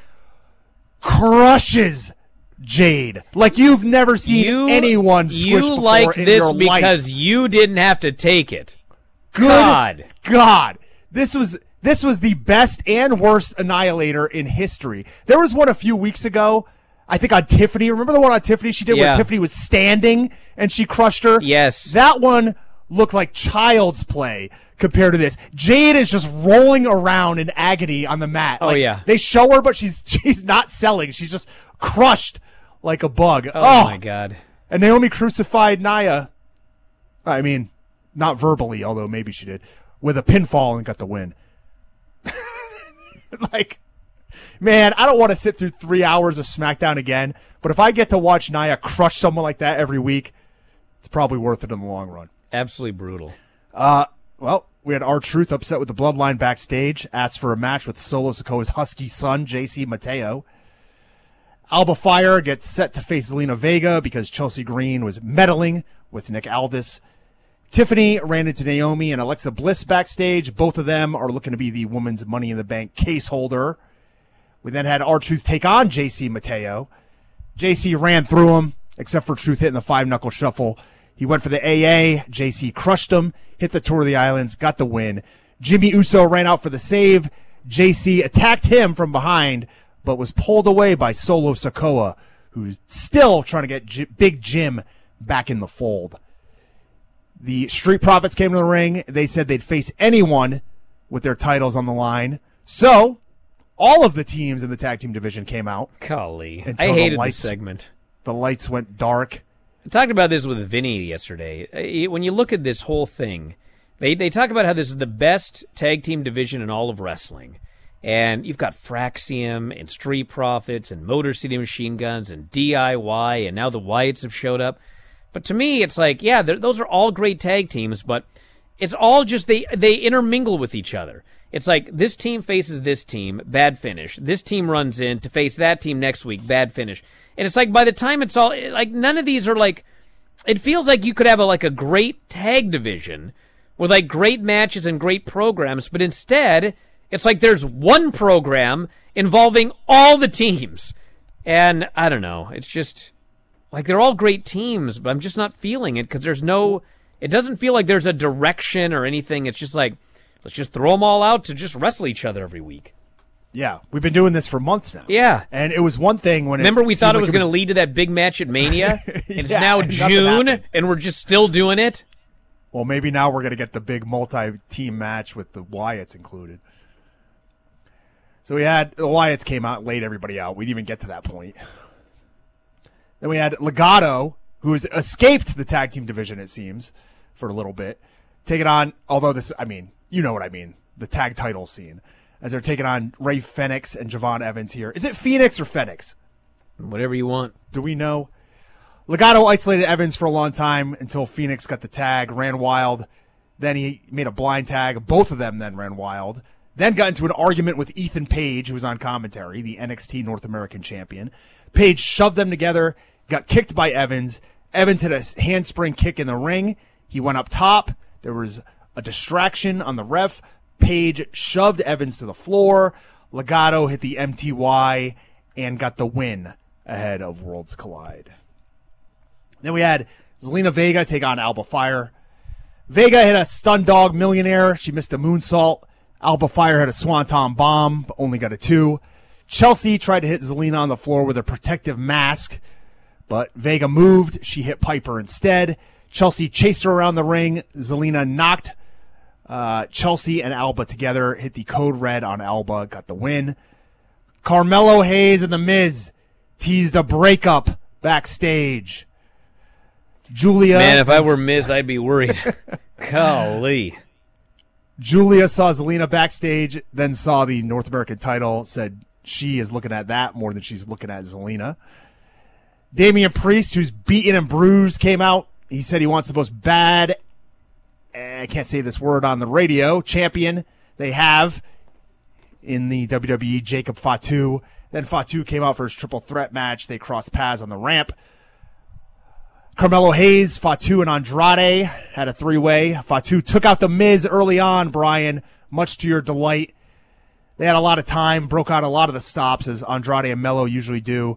crushes Jade like you've never seen You, anyone squish you before like in this your because life. you didn't have to take it. Good God. God. This was this was the best and worst Annihilator in history. There was one a few weeks ago, I think on Tiffany. Remember the one on Tiffany she did Yeah. where Tiffany was standing and she crushed her? Yes. That one looked like child's play compared to this. Jade is just rolling around in agony on the mat. Oh, Like, yeah. They show her, but she's she's not selling. She's just crushed like a bug. Oh, my God. And Naomi crucified Nia. I mean, not verbally, although maybe she did, with a pinfall and got the win. Like, man, I don't want to sit through three hours of SmackDown again, but if I get to watch Nia crush someone like that every week, it's probably worth it in the long run. Absolutely brutal. Uh, well, we had R-Truth upset with the Bloodline backstage, asked for a match with Solo Sikoa's husky son, J C Mateo. Alba Fire gets set to face Zelina Vega because Chelsea Green was meddling with Nick Aldis. Tiffany ran into Naomi and Alexa Bliss backstage. Both of them are looking to be the women's Money in the Bank case holder. We then had R-Truth take on J C Mateo. J C ran through him, except for Truth hitting the five-knuckle shuffle. He went for the A A. J C crushed him, hit the Tour of the Islands, got the win. Jimmy Uso ran out for the save. J C attacked him from behind, but was pulled away by Solo Sikoa, who's still trying to get J- Big Jim back in the fold. The Street Profits came to the ring. They said they'd face anyone with their titles on the line. So, all of the teams in the tag team division came out. Golly. Until I the hated lights- this segment. The lights went dark. I talked about this with Vinny yesterday. Uh, When you look at this whole thing, they, they talk about how this is the best tag team division in all of wrestling. And you've got Fraxium and Street Profits and Motor City Machine Guns and D I Y, and now the Wyatts have showed up. But to me, it's like, yeah, those are all great tag teams, but it's all just they, they intermingle with each other. It's like this team faces this team, bad finish. This team runs in to face that team next week, bad finish. And it's like by the time it's all, like none of these are like, it feels like you could have a, like a great tag division with like great matches and great programs, but instead it's like there's one program involving all the teams. And I don't know, it's just like they're all great teams, but I'm just not feeling it because there's no, it doesn't feel like there's a direction or anything. It's just like, let's just throw them all out to just wrestle each other every week. Yeah, we've been doing this for months now. Yeah. And it was one thing when Remember it we seemed thought it like was going to lead to that big match at Mania? It's Yeah, now and nothing June, happened. and we're just still doing it? Well, maybe now we're going to get the big multi-team match with the Wyatts included. So we had the Wyatts came out, laid everybody out. We didn't even get to that point. Then we had Legado, who has escaped the tag team division, it seems, for a little bit. Taking on, although this, I mean, you know what I mean, the tag title scene. As they're taking on Ray Fenix and Javon Evans here. Is it Phoenix or Fenix? Whatever you want. Do we know? Legado isolated Evans for a long time until Phoenix got the tag, ran wild. Then he made a blind tag. Both of them then ran wild. Then got into an argument with Ethan Page, who was on commentary, the N X T North American champion. Page shoved them together, got kicked by Evans. Evans hit a handspring kick in the ring. He went up top. There was a distraction on the ref. Page shoved Evans to the floor. Legado hit the M T Y and got the win ahead of Worlds Collide. Then we had Zelina Vega take on Alba Fire. Vega hit a stun dog millionaire. She missed a moonsault. Alba Fire had a swanton bomb, but only got a two. Chelsea tried to hit Zelina on the floor with a protective mask, but Vega moved. She hit Piper instead. Chelsea chased her around the ring. Zelina knocked uh, Chelsea and Alba together, hit the code red on Alba, got the win. Carmelo Hayes and The Miz teased a breakup backstage. Julia. Man, if I were Miz, I'd be worried. Golly. Julia saw Zelina backstage, then saw the North American title, said she is looking at that more than she's looking at Zelina. Damian Priest, who's beaten and bruised, came out. He said he wants the most bad, I can't say this word on the radio, champion they have in the W W E, Jacob Fatu. Then Fatu came out for his triple threat match. They crossed paths on the ramp. Carmelo Hayes, Fatu, and Andrade had a three-way. Fatu took out The Miz early on, Brian, much to your delight. They had a lot of time, broke out a lot of the stops, as Andrade and Melo usually do.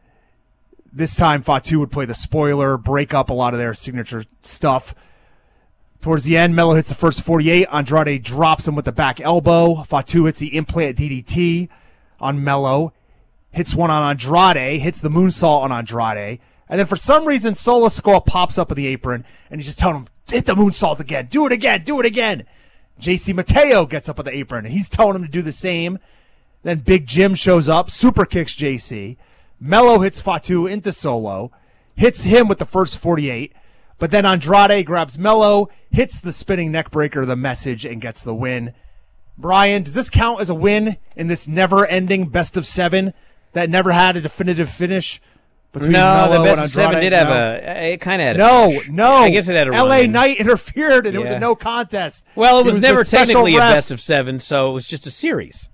This time, Fatu would play the spoiler, break up a lot of their signature stuff. Towards the end, Melo hits the first forty-eight. Andrade drops him with the back elbow. Fatu hits the implant D D T on Melo. Hits one on Andrade, hits the moonsault on Andrade. And then for some reason, Solo Sikoa pops up at the apron, and he's just telling him, hit the moonsault again, do it again, do it again. J C Mateo gets up at the apron, and he's telling him to do the same. Then Big Jim shows up, super kicks J C. Melo hits Fatu into Solo, hits him with the first forty-eight. But then Andrade grabs Melo, hits the spinning neckbreaker, the message, and gets the win. Brian, does this count as a win in this never-ending best of seven that never had a definitive finish? No, Melo the best of seven did have no. a. It kind of had. No, a no. I guess it had a. L A run Knight interfered, and yeah. it was a no contest. Well, it was, was never technically ref. a best of seven, so it was just a series.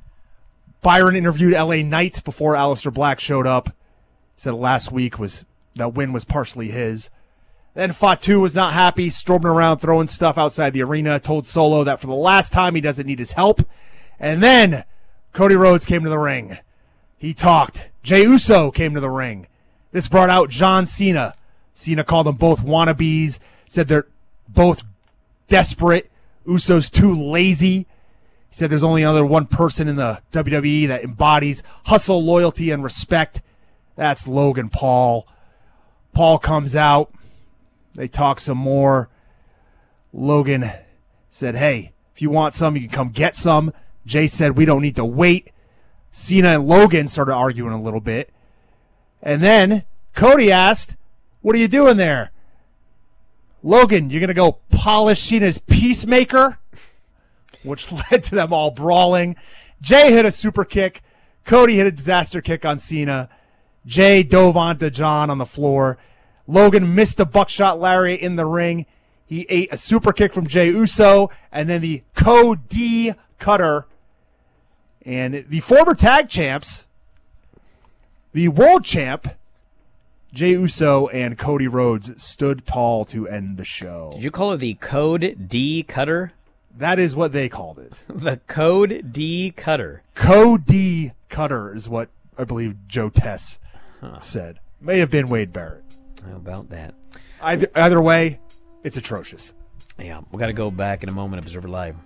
Byron interviewed L A Knight before Aleister Black showed up. Said last week was that win was partially his. Then Fatu was not happy, storming around, throwing stuff outside the arena. Told Solo that for the last time he doesn't need his help. And then Cody Rhodes came to the ring. He talked. Jey Uso came to the ring. This brought out John Cena. Cena called them both wannabes, said they're both desperate. Uso's too lazy. He said there's only other one person in the W W E that embodies hustle, loyalty, and respect. That's Logan Paul. Paul comes out. They talk some more. Logan said, hey, if you want some, you can come get some. Jay said, we don't need to wait. Cena and Logan started arguing a little bit. And then Cody asked, what are you doing there? Logan, you're going to go polish Cena's Peacemaker? Which led to them all brawling. Jay hit a super kick. Cody hit a disaster kick on Cena. Jay dove onto John on the floor. Logan missed a buckshot lariat in the ring. He ate a super kick from Jey Uso, and then the Cody cutter. And the former tag champs, the world champ, Jey Uso and Cody Rhodes, stood tall to end the show. Did you call it the Code D cutter? That is what they called it. The Code D cutter. Cody cutter is what I believe Joe Tess huh. said. May have been Wade Barrett. How about that? Either, either way, it's atrocious. Yeah, we got to go back in a moment. Observer Live.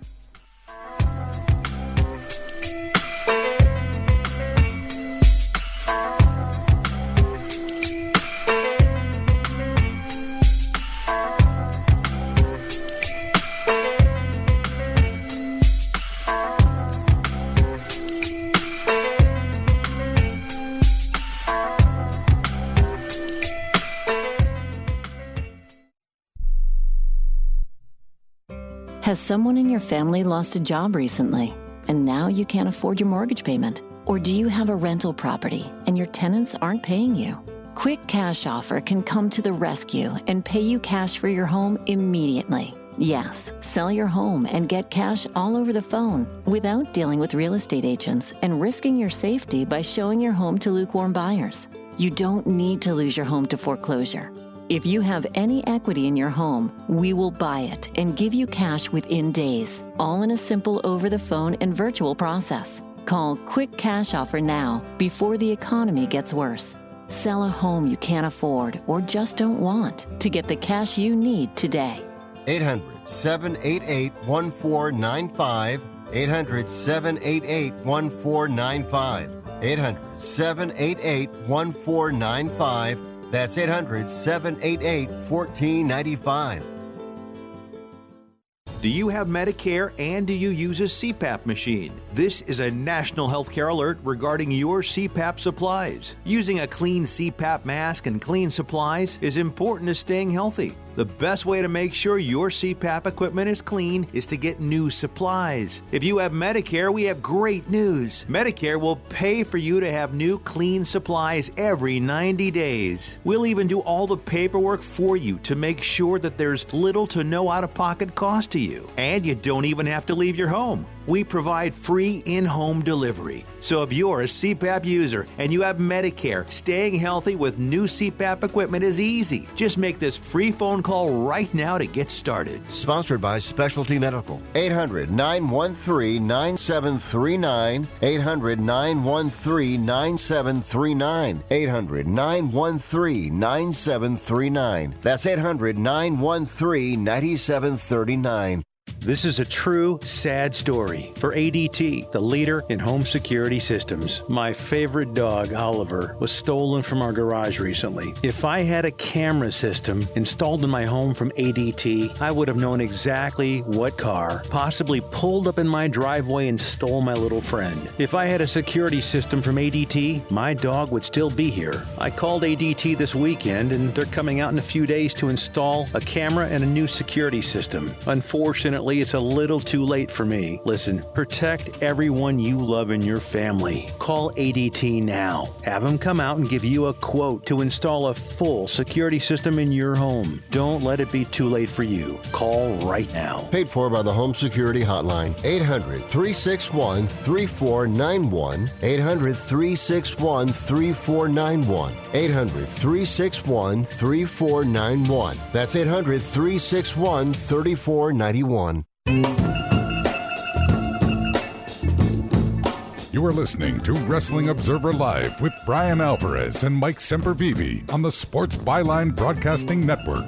Has someone in your family lost a job recently, and now you can't afford your mortgage payment? Or do you have a rental property and your tenants aren't paying you? Quick Cash Offer can come to the rescue and pay you cash for your home immediately. Yes, sell your home and get cash all over the phone without dealing with real estate agents and risking your safety by showing your home to lukewarm buyers. You don't need to lose your home to foreclosure. If you have any equity in your home, we will buy it and give you cash within days, all in a simple over-the-phone and virtual process. Call Quick Cash Offer now before the economy gets worse. Sell a home you can't afford or just don't want to get the cash you need today. eight hundred, seven eight eight, one four nine five. eight hundred, seven eight eight, one four nine five. eight hundred, seven eight eight, one four nine five. That's eight hundred, seven eight eight, one four nine five. Do you have Medicare and do you use a C PAP machine? This is a national healthcare alert regarding your C PAP supplies. Using a clean C PAP mask and clean supplies is important to staying healthy. The best way to make sure your C PAP equipment is clean is to get new supplies. If you have Medicare, we have great news. Medicare will pay for you to have new clean supplies every ninety days. We'll even do all the paperwork for you to make sure that there's little to no out-of-pocket cost to you. And you don't even have to leave your home. We provide free in-home delivery. So if you're a C PAP user and you have Medicare, staying healthy with new C PAP equipment is easy. Just make this free phone call right now to get started. Sponsored by Specialty Medical. eight hundred, nine one three, nine seven three nine. eight hundred, nine one three, nine seven three nine. eight hundred, nine one three, nine seven three nine. That's eight hundred, nine one three, nine seven three nine. This is a true, sad story for A D T, the leader in home security systems. My favorite dog, Oliver, was stolen from our garage recently. If I had a camera system installed in my home from A D T, I would have known exactly what car possibly pulled up in my driveway and stole my little friend. If I had a security system from A D T, my dog would still be here. I called A D T this weekend, and they're coming out in a few days to install a camera and a new security system. Unfortunately, it's a little too late for me. Listen, protect everyone you love in your family. Call A D T now. Have them come out and give you a quote to install a full security system in your home. Don't let it be too late for you. Call right now. Paid for by the Home Security Hotline. eight hundred, three six one, three four nine one. eight hundred, three six one, three four nine one. eight hundred, three six one, three four nine one. That's eight hundred, three six one, three four nine one. You are listening to Wrestling Observer Live with Brian Alvarez and Mike Sempervive on the Sports Byline Broadcasting Network.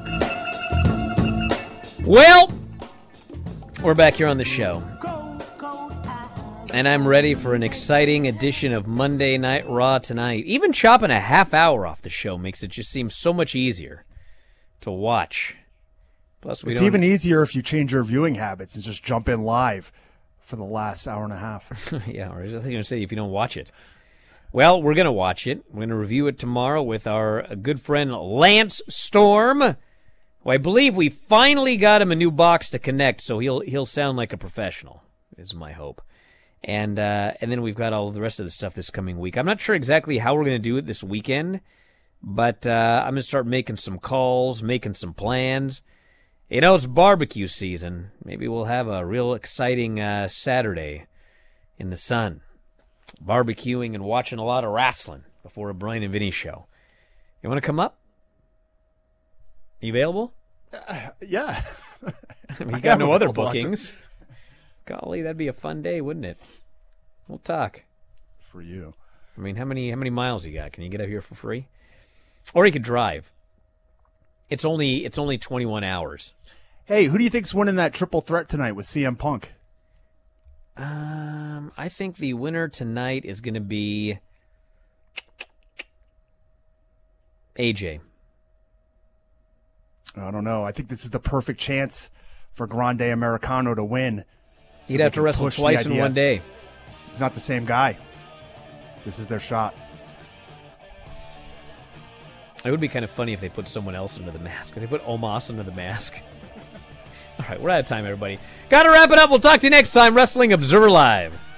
Well, we're back here on the show. And I'm ready for an exciting edition of Monday Night Raw tonight. Even chopping a half hour off the show makes it just seem so much easier to watch. Plus, we it's don't... even easier if you change your viewing habits and just jump in live for the last hour and a half. Yeah, or I was going to say if you don't watch it. Well, we're going to watch it. We're going to review it tomorrow with our good friend Lance Storm. Well, I believe we finally got him a new box to connect, so he'll he'll sound like a professional, is my hope. And uh, and then we've got all of the rest of the stuff this coming week. I'm not sure exactly how we're going to do it this weekend, but uh, I'm going to start making some calls, making some plans. You know, it's barbecue season. Maybe we'll have a real exciting uh, Saturday in the sun. Barbecuing and watching a lot of wrestling before a Brian and Vinny show. You want to come up? You available? Uh, yeah. I mean, you got no other bookings. Golly, that'd be a fun day, wouldn't it? We'll talk. For you. I mean, how many how many miles you got? Can you get up here for free? Or you could drive. It's only it's only twenty-one hours. Hey, who do you think's winning that triple threat tonight with C M Punk? Um, I think the winner tonight is going to be A J. I don't know. I think this is the perfect chance for Grande Americano to win. So He'd have to wrestle twice in one day. He's not the same guy. This is their shot. It would be kind of funny if they put someone else under the mask. If they put Omos under the mask. All right, we're out of time, everybody. Got to wrap it up. We'll talk to you next time. Wrestling Observer Live.